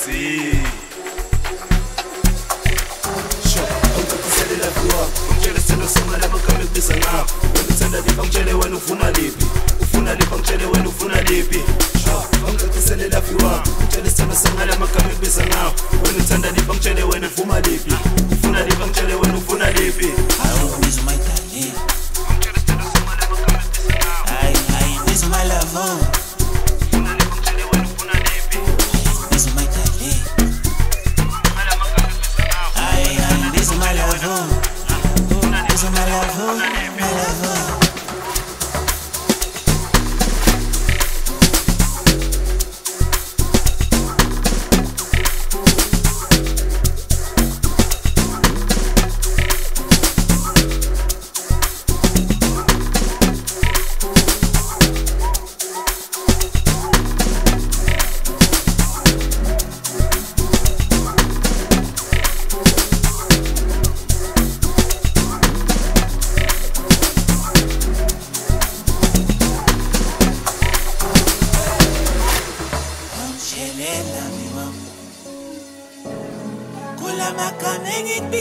Si Ungithathela kuwa ungitshele sendo soma lama kame kubisa ngawo Ngithanda lipha ngitshele wena ufuna liphi Ufuna lipha ngitshele wena ufuna liphi Ungithathela kuwa ungitshele sendo soma lama kame kubisa ngawo Ngithanda lipha ngitshele wena ufuna liphi Ufuna lipha ngitshele wena ufuna liphi This is my darling. This is my love. This is my darling. This is my love. This is my love. My love. Kula makamengit